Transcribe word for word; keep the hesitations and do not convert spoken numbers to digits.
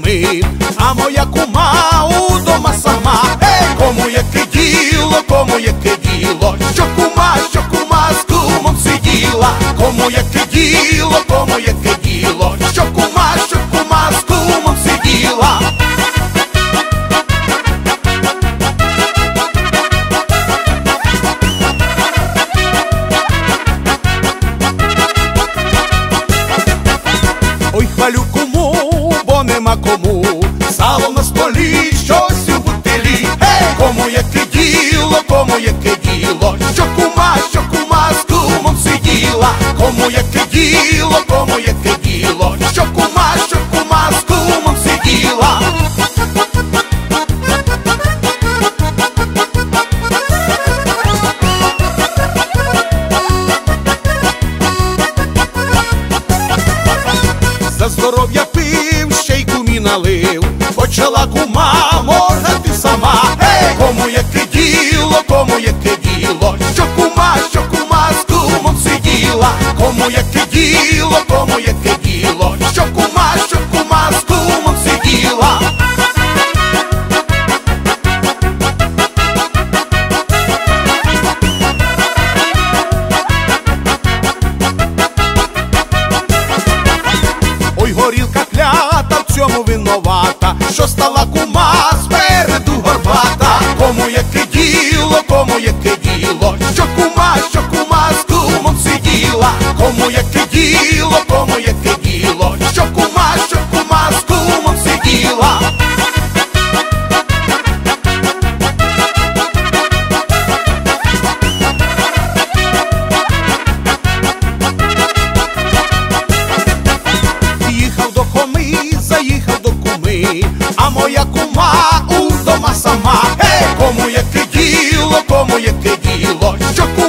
куми, а моя кума удома сама. Ей, кому яке діло, кому яке діло, що кума, що кума з кумом сиділа. Кому яке діло, кому яке діло, що кума, що кума з кумом сиділа. Ой, хвалю куму, бо нема кому, сало на столі, щось у бутилі. Ей, кому яке діло, кому яке діло, що кума, що кума з кумом сиділа. Кому яке діло, кому яке діло, що кума, що кума з кумом сиділа. За здоров'я пив, ще й кумі налив, почала кума моргати сама. Ей, кому яке діло, кому яке діло, що кума, що кума з кумом сиділа. Кому яке діло, кому яке діло, що кума, що кума з кумом сиділа. Ой, горілка клята в цьому винувата, що стала кума спереду горбата. Кому яке діло, кому яке діло, що кума, що кума з кумом сиділа. Кому яке діло, кому яке діло, що кума, що кума з кумом сиділа. Їхав до Хоми, заїхав до куми, а моя кума удома сама. Ей, кому яке діло, кому яке діло, що кума,